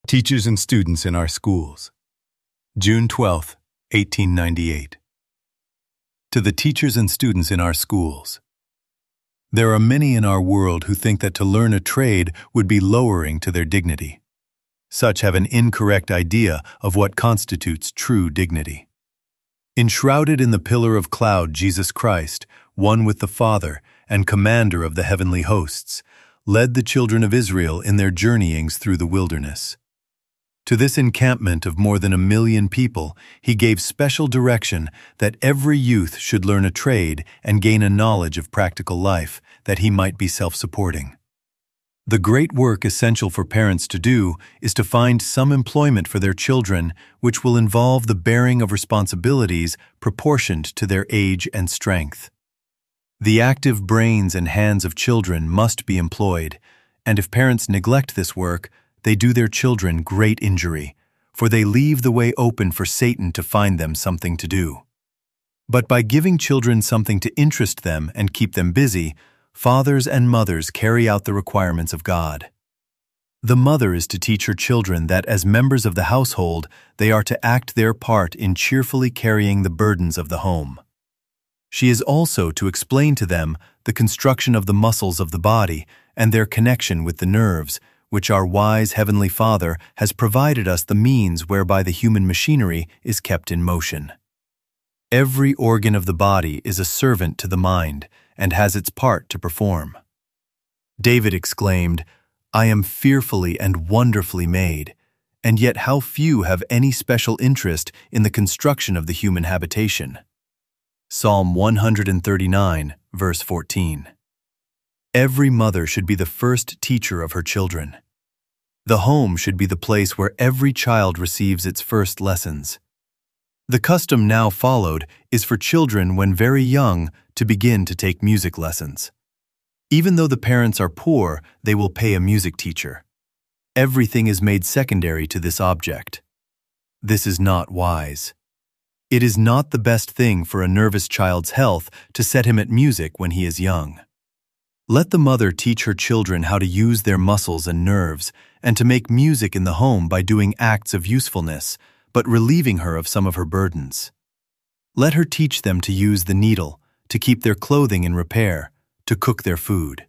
Teachers and Students in Our Schools, June 12, 1898. To the teachers and students in our schools. There are many in our world who think that to learn a trade would be lowering to their dignity. Such have an incorrect idea of what constitutes true dignity. Enshrouded in the pillar of cloud, Jesus Christ, one with the Father and commander of the heavenly hosts, led the children of Israel in their journeyings through the wilderness. To this encampment of more than 1 million people, he gave special direction that every youth should learn a trade and gain a knowledge of practical life, that he might be self-supporting. The great work essential for parents to do is to find some employment for their children which will involve the bearing of responsibilities proportioned to their age and strength. The active brains and hands of children must be employed, and if parents neglect this work, they do their children great injury, for they leave the way open for Satan to find them something to do. But by giving children something to interest them and keep them busy, fathers and mothers carry out the requirements of God. The mother is to teach her children that as members of the household, they are to act their part in cheerfully carrying the burdens of the home. She is also to explain to them the construction of the muscles of the body and their connection with the nerves, which our wise Heavenly Father has provided us the means whereby the human machinery is kept in motion. Every organ of the body is a servant to the mind and has its part to perform. David exclaimed, "I am fearfully and wonderfully made," and yet how few have any special interest in the construction of the human habitation. Psalm 139, verse 14. Every mother should be the first teacher of her children. The home should be the place where every child receives its first lessons. The custom now followed is for children when very young to begin to take music lessons. Even though the parents are poor, they will pay a music teacher. Everything is made secondary to this object. This is not wise. It is not the best thing for a nervous child's health to set him at music when he is young. Let the mother teach her children how to use their muscles and nerves and to make music in the home by doing acts of usefulness, but relieving her of some of her burdens. Let her teach them to use the needle, to keep their clothing in repair, to cook their food.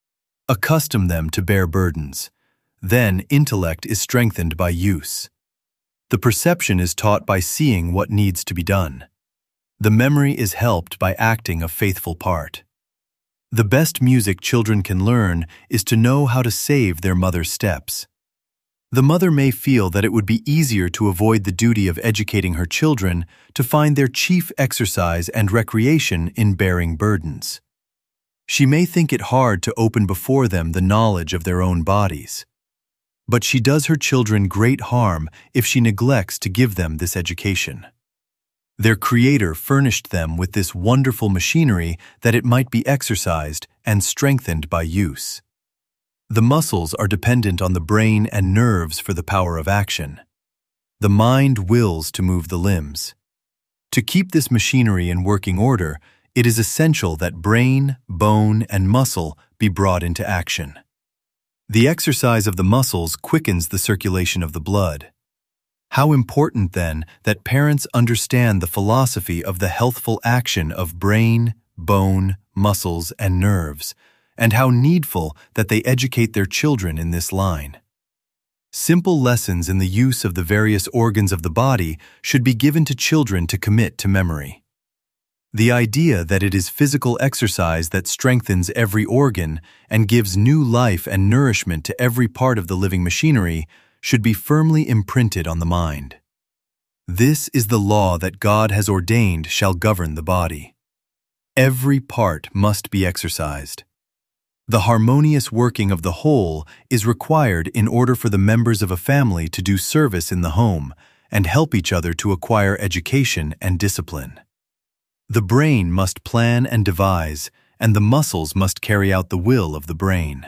Accustom them to bear burdens. Then intellect is strengthened by use. The perception is taught by seeing what needs to be done. The memory is helped by acting a faithful part. The best music children can learn is to know how to save their mother's steps. The mother may feel that it would be easier to avoid the duty of educating her children to find their chief exercise and recreation in bearing burdens. She may think it hard to open before them the knowledge of their own bodies. But she does her children great harm if she neglects to give them this education. Their Creator furnished them with this wonderful machinery that it might be exercised and strengthened by use. The muscles are dependent on the brain and nerves for the power of action. The mind wills to move the limbs. To keep this machinery in working order, it is essential that brain, bone, and muscle be brought into action. The exercise of the muscles quickens the circulation of the blood. How important, then, that parents understand the philosophy of the healthful action of brain, bone, muscles, and nerves, and how needful that they educate their children in this line. Simple lessons in the use of the various organs of the body should be given to children to commit to memory. The idea that it is physical exercise that strengthens every organ and gives new life and nourishment to every part of the living machinery should be firmly imprinted on the mind. This is the law that God has ordained shall govern the body. Every part must be exercised. The harmonious working of the whole is required in order for the members of a family to do service in the home and help each other to acquire education and discipline. The brain must plan and devise, and the muscles must carry out the will of the brain.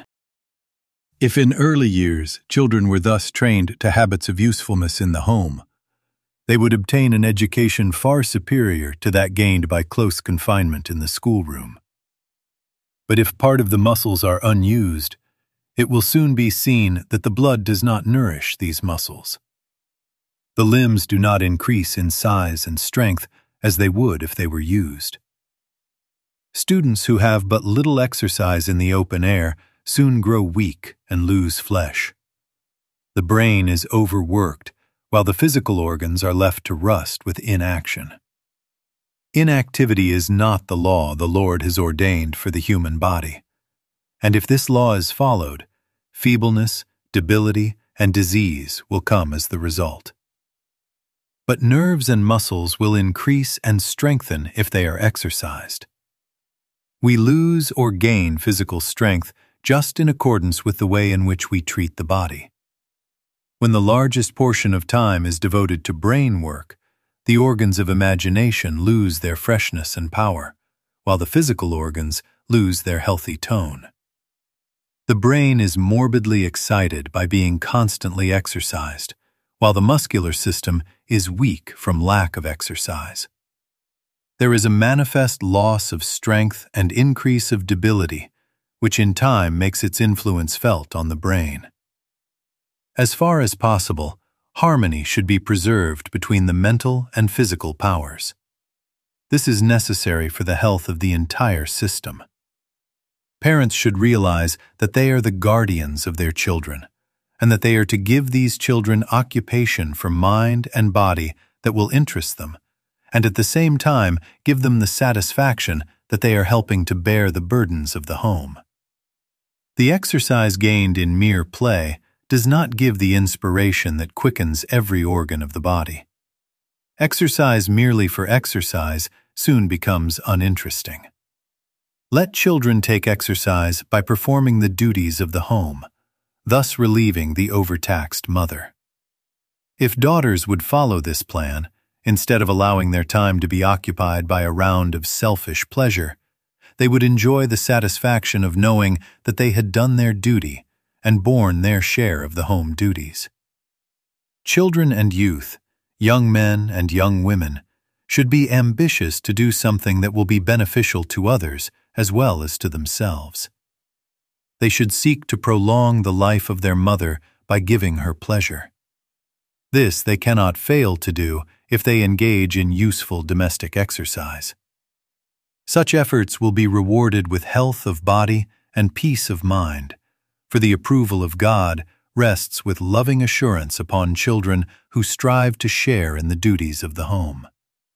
If in early years children were thus trained to habits of usefulness in the home, they would obtain an education far superior to that gained by close confinement in the schoolroom. But if part of the muscles are unused, It will soon be seen that the blood does not nourish these muscles. The limbs do not increase in size and strength as they would if they were used. Students who have but little exercise in the open air soon grow weak and lose flesh. The brain is overworked, while the physical organs are left to rust with inaction. Inactivity is not the law the Lord has ordained for the human body. And if this law is followed, feebleness, debility, and disease will come as the result. But nerves and muscles will increase and strengthen if they are exercised. We lose or gain physical strength just in accordance with the way in which we treat the body. When the largest portion of time is devoted to brain work, the organs of imagination lose their freshness and power, while the physical organs lose their healthy tone. The brain is morbidly excited by being constantly exercised, while the muscular system is weak from lack of exercise. There is a manifest loss of strength and increase of debility, which in time makes its influence felt on the brain. As far as possible, harmony should be preserved between the mental and physical powers. This is necessary for the health of the entire system. Parents should realize that they are the guardians of their children, and that they are to give these children occupation for mind and body that will interest them, and at the same time give them the satisfaction that they are helping to bear the burdens of the home. The exercise gained in mere play does not give the inspiration that quickens every organ of the body. Exercise merely for exercise soon becomes uninteresting. Let children take exercise by performing the duties of the home, thus relieving the overtaxed mother. If daughters would follow this plan, instead of allowing their time to be occupied by a round of selfish pleasure, they would enjoy the satisfaction of knowing that they had done their duty and borne their share of the home duties. Children and youth, young men and young women, should be ambitious to do something that will be beneficial to others as well as to themselves. They should seek to prolong the life of their mother by giving her pleasure. This they cannot fail to do if they engage in useful domestic exercise. Such efforts will be rewarded with health of body and peace of mind, for the approval of God rests with loving assurance upon children who strive to share in the duties of the home.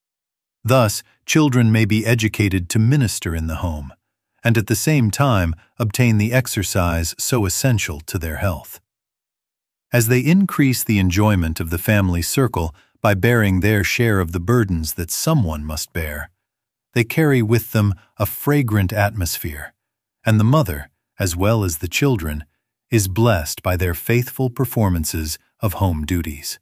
Thus, children may be educated to minister in the home, and at the same time obtain the exercise so essential to their health. As they increase the enjoyment of the family circle by bearing their share of the burdens that someone must bear, they carry with them a fragrant atmosphere, and the mother, as well as the children, is blessed by their faithful performances of home duties.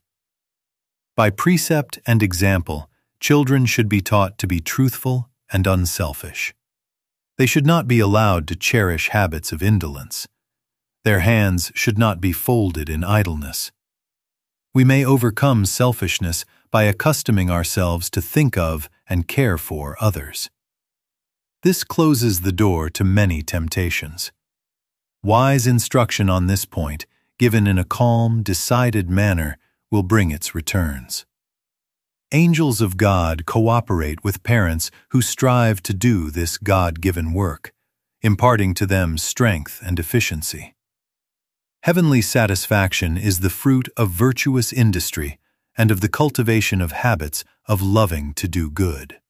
By precept and example, children should be taught to be truthful and unselfish. They should not be allowed to cherish habits of indolence. Their hands should not be folded in idleness. We may overcome selfishness by accustoming ourselves to think of and care for others. This closes the door to many temptations. Wise instruction on this point, given in a calm, decided manner, will bring its returns. Angels of God cooperate with parents who strive to do this God-given work, imparting to them strength and efficiency. Heavenly satisfaction is the fruit of virtuous industry and of the cultivation of habits of loving to do good.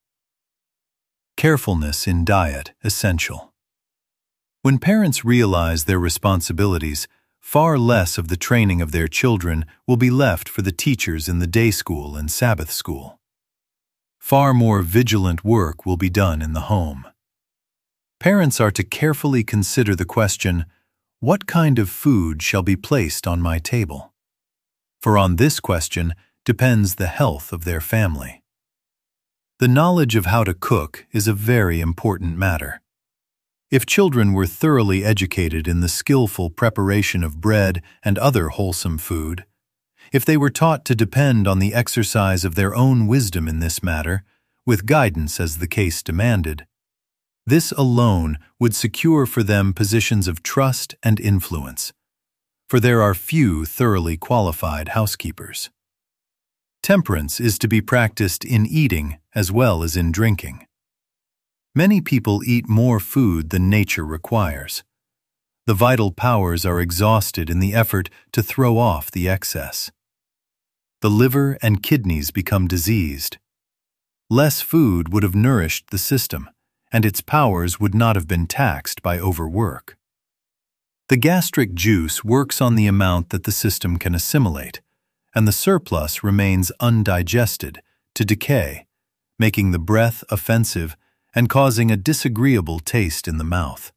Carefulness in diet essential. When parents realize their responsibilities, far less of the training of their children will be left for the teachers in the day school and Sabbath school. Far more vigilant work will be done in the home. Parents are to carefully consider the question, what kind of food shall be placed on my table? For on this question depends the health of their family. The knowledge of how to cook is a very important matter. If children were thoroughly educated in the skillful preparation of bread and other wholesome food, if they were taught to depend on the exercise of their own wisdom in this matter, with guidance as the case demanded, This alone would secure for them positions of trust and influence, for there are few thoroughly qualified housekeepers. Temperance is to be practiced in eating as well as in drinking. Many people eat more food than nature requires. The vital powers are exhausted in the effort to throw off the excess. The liver and kidneys become diseased. Less food would have nourished the system, and its powers would not have been taxed by overwork. The gastric juice works on the amount that the system can assimilate, and the surplus remains undigested to decay, making the breath offensive and causing a disagreeable taste in the mouth.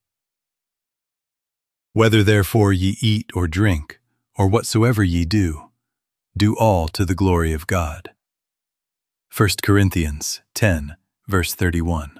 Whether therefore ye eat or drink, or whatsoever ye do, do all to the glory of God. 1 Corinthians 10, verse 31.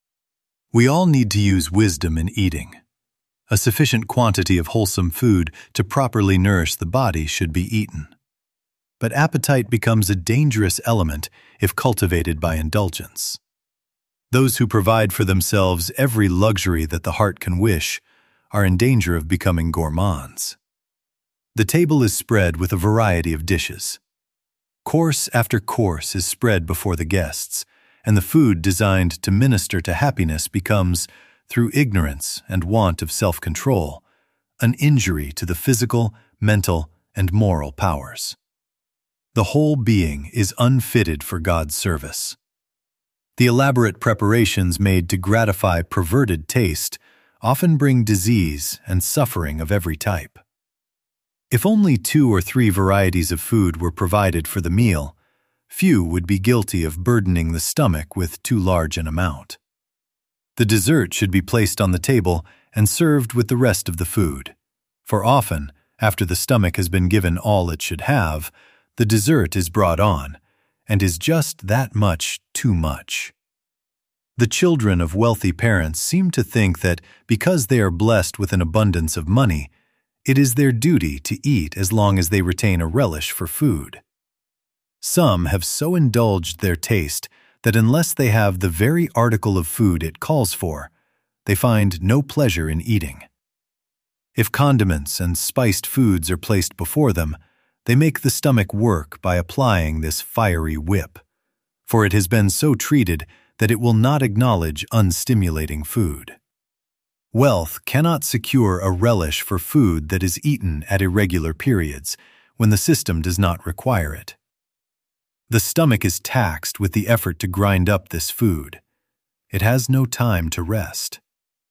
We all need to use wisdom in eating. A sufficient quantity of wholesome food to properly nourish the body should be eaten. But appetite becomes a dangerous element if cultivated by indulgence. Those who provide for themselves every luxury that the heart can wish are in danger of becoming gourmands. The table is spread with a variety of dishes. Course after course is spread before the guests, and the food designed to minister to happiness becomes, through ignorance and want of self-control, an injury to the physical, mental, and moral powers. The whole being is unfitted for God's service. The elaborate preparations made to gratify perverted taste often bring disease and suffering of every type. If only 2 or 3 varieties of food were provided for the meal, few would be guilty of burdening the stomach with too large an amount. The dessert should be placed on the table and served with the rest of the food, for often, after the stomach has been given all it should have, the dessert is brought on, and is just that much too much. The children of wealthy parents seem to think that because they are blessed with an abundance of money, it is their duty to eat as long as they retain a relish for food. Some have so indulged their taste that unless they have the very article of food it calls for, they find no pleasure in eating. If condiments and spiced foods are placed before them, they make the stomach work by applying this fiery whip, for it has been so treated that it will not acknowledge unstimulating food. Wealth cannot secure a relish for food that is eaten at irregular periods, when the system does not require it. The stomach is taxed with the effort to grind up this food. It has no time to rest.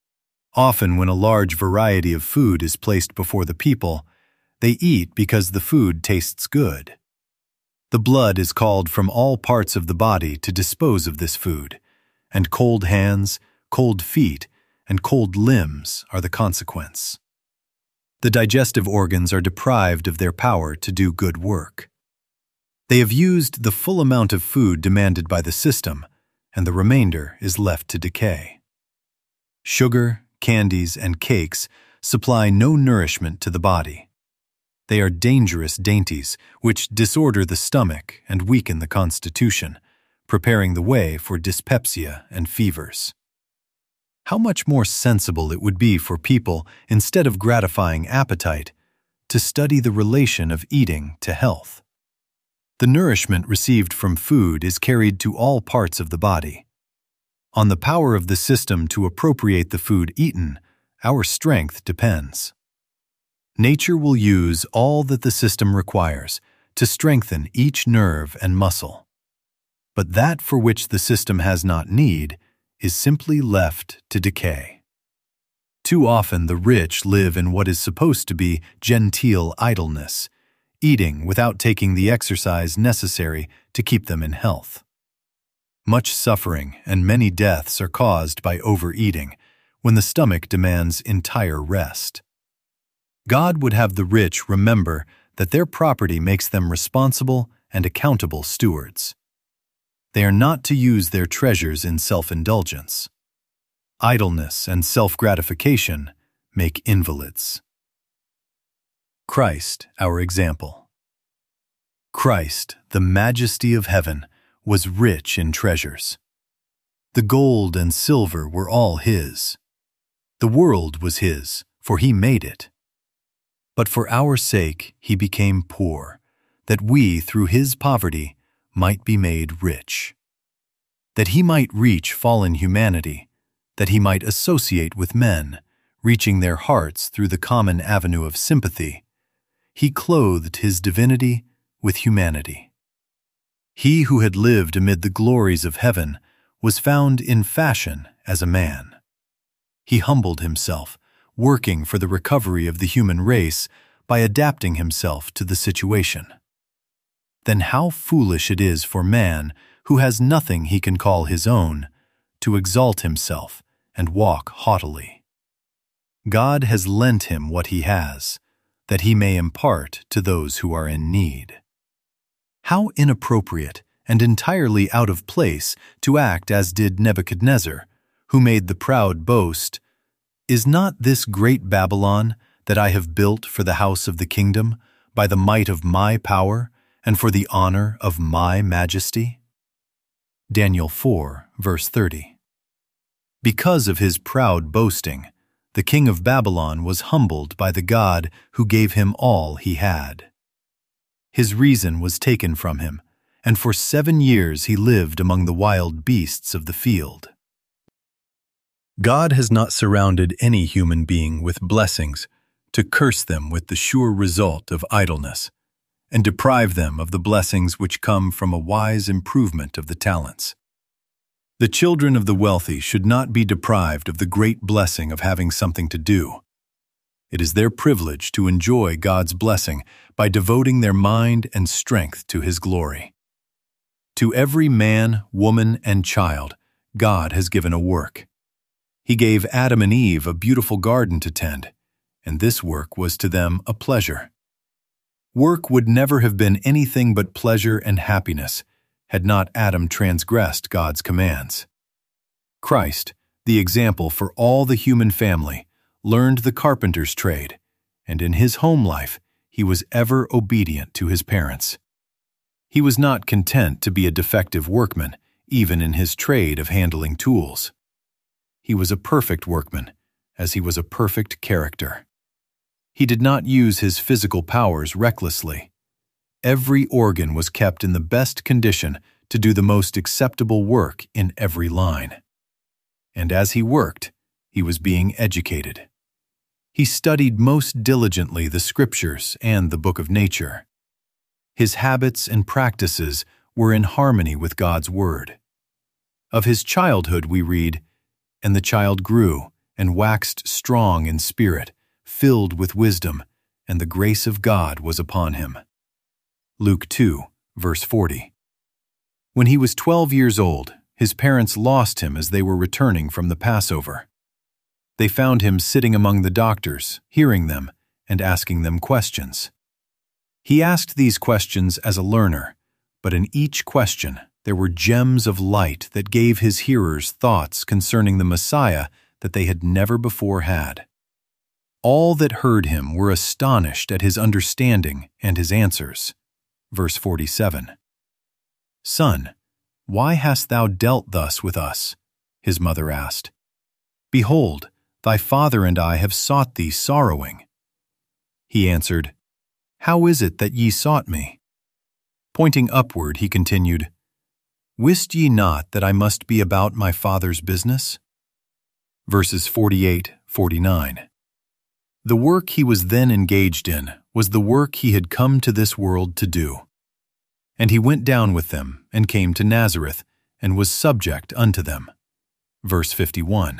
Often when a large variety of food is placed before the people, they eat because the food tastes good. The blood is called from all parts of the body to dispose of this food, and cold hands, cold feet, and cold limbs are the consequence. The digestive organs are deprived of their power to do good work. They have used the full amount of food demanded by the system, and the remainder is left to decay. Sugar, candies, and cakes supply no nourishment to the body. They are dangerous dainties which disorder the stomach and weaken the constitution, preparing the way for dyspepsia and fevers. How much more sensible it would be for people, instead of gratifying appetite, to study the relation of eating to health. The nourishment received from food is carried to all parts of the body. On the power of the system to appropriate the food eaten, our strength depends. Nature will use all that the system requires to strengthen each nerve and muscle. But that for which the system has not need is simply left to decay. Too often the rich live in what is supposed to be genteel idleness, eating without taking the exercise necessary to keep them in health. Much suffering and many deaths are caused by overeating when the stomach demands entire rest. God would have the rich remember that their property makes them responsible and accountable stewards. They are not to use their treasures in self-indulgence. Idleness and self-gratification make invalids. Christ, our example. Christ, the majesty of heaven, was rich in treasures. The gold and silver were all his. The world was his, for he made it. But for our sake he became poor, that we, through his poverty, might be made rich. That he might reach fallen humanity, that he might associate with men, reaching their hearts through the common avenue of sympathy, he clothed his divinity with humanity. He who had lived amid the glories of heaven was found in fashion as a man. He humbled himself, working for the recovery of the human race by adapting himself to the situation. Then how foolish it is for man, who has nothing he can call his own, to exalt himself and walk haughtily. God has lent him what he has, that he may impart to those who are in need. How inappropriate and entirely out of place to act as did Nebuchadnezzar, who made the proud boast, "Is not this great Babylon that I have built for the house of the kingdom, by the might of my power, and for the honor of my majesty?" Daniel 4, verse 30. Because of his proud boasting, the king of Babylon was humbled by the God who gave him all he had. His reason was taken from him, and for 7 years he lived among the wild beasts of the field. God has not surrounded any human being with blessings to curse them with the sure result of idleness, and deprive them of the blessings which come from a wise improvement of the talents. The children of the wealthy should not be deprived of the great blessing of having something to do. It is their privilege to enjoy God's blessing by devoting their mind and strength to His glory. To every man, woman, and child, God has given a work. He gave Adam and Eve a beautiful garden to tend, and this work was to them a pleasure. Work would never have been anything but pleasure and happiness had not Adam transgressed God's commands. Christ, the example for all the human family, learned the carpenter's trade, and in his home life he was ever obedient to his parents. He was not content to be a defective workman, even in his trade of handling tools. He was a perfect workman, as he was a perfect character. He did not use his physical powers recklessly. Every organ was kept in the best condition to do the most acceptable work in every line. And as he worked, he was being educated. He studied most diligently the Scriptures and the book of nature. His habits and practices were in harmony with God's Word. Of his childhood we read, "And the child grew and waxed strong in spirit, filled with wisdom, and the grace of God was upon him." Luke 2, verse 40. When he was 12 years old, his parents lost him as they were returning from the Passover. They found him sitting among the doctors, hearing them, and asking them questions. He asked these questions as a learner, but in each question there were gems of light that gave his hearers thoughts concerning the Messiah that they had never before had. All that heard him were astonished at his understanding and his answers. Verse 47. "Son, why hast thou dealt thus with us?" his mother asked. "Behold, thy father and I have sought thee sorrowing." He answered, "How is it that ye sought me?" Pointing upward, he continued, "Wist ye not that I must be about my Father's business?" Verses 48-49. The work he was then engaged in was the work he had come to this world to do. And he went down with them and came to Nazareth and was subject unto them. Verse 51.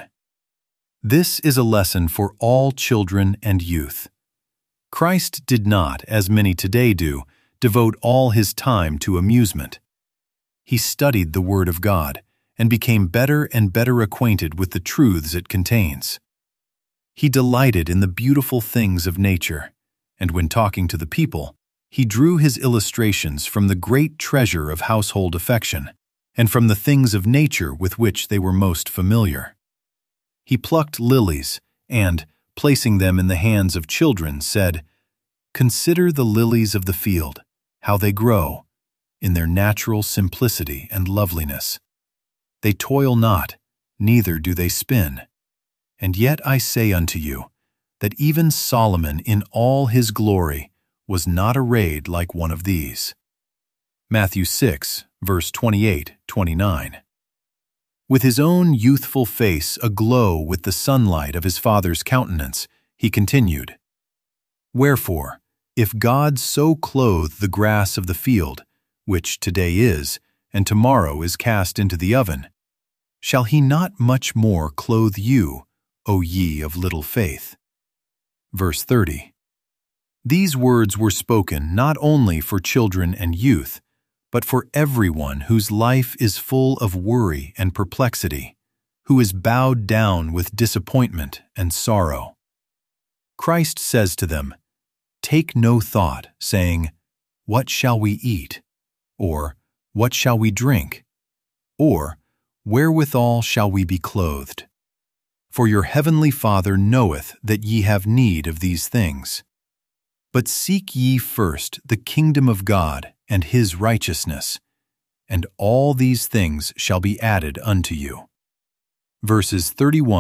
This is a lesson for all children and youth. Christ did not, as many today do, devote all his time to amusement. He studied the Word of God and became better and better acquainted with the truths it contains. He delighted in the beautiful things of nature, and when talking to the people, he drew his illustrations from the great treasure of household affection and from the things of nature with which they were most familiar. He plucked lilies and, placing them in the hands of children, said, "Consider the lilies of the field, how they grow, in their natural simplicity and loveliness. They toil not, neither do they spin. And yet I say unto you, that even Solomon in all his glory was not arrayed like one of these. Matthew 6, verse 28-29. With his own youthful face aglow with the sunlight of his Father's countenance, he continued, Wherefore, if God so clothe the grass of the field, which today is, and tomorrow is cast into the oven, shall he not much more clothe you, O ye of little faith? Verse 30. These words were spoken not only for children and youth, but for everyone whose life is full of worry and perplexity, who is bowed down with disappointment and sorrow. Christ says to them, Take no thought, saying, What shall we eat? Or, What shall we drink? Or, Wherewithal shall we be clothed? For your heavenly Father knoweth that ye have need of these things. But seek ye first the kingdom of God and his righteousness, and all these things shall be added unto you. Verses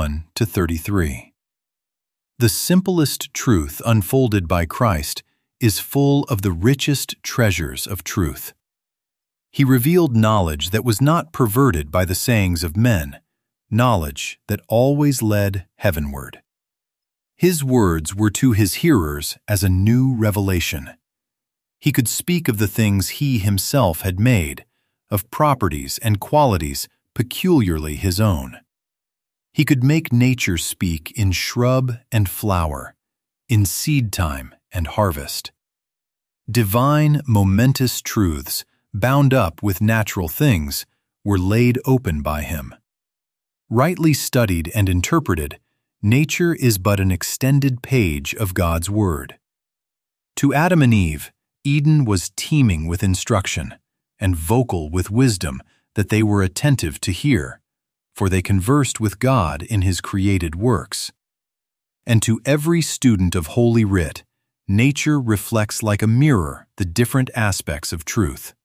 31-33. The simplest truth unfolded by Christ is full of the richest treasures of truth. He revealed knowledge that was not perverted by the sayings of men, knowledge that always led heavenward. His words were to his hearers as a new revelation. He could speak of the things he himself had made, of properties and qualities peculiarly his own. He could make nature speak in shrub and flower, in seed time and harvest. Divine, momentous truths, bound up with natural things, were laid open by him. Rightly studied and interpreted, nature is but an extended page of God's Word. To Adam and Eve, Eden was teeming with instruction, and vocal with wisdom that they were attentive to hear, for they conversed with God in his created works. And to every student of Holy Writ, nature reflects like a mirror the different aspects of truth.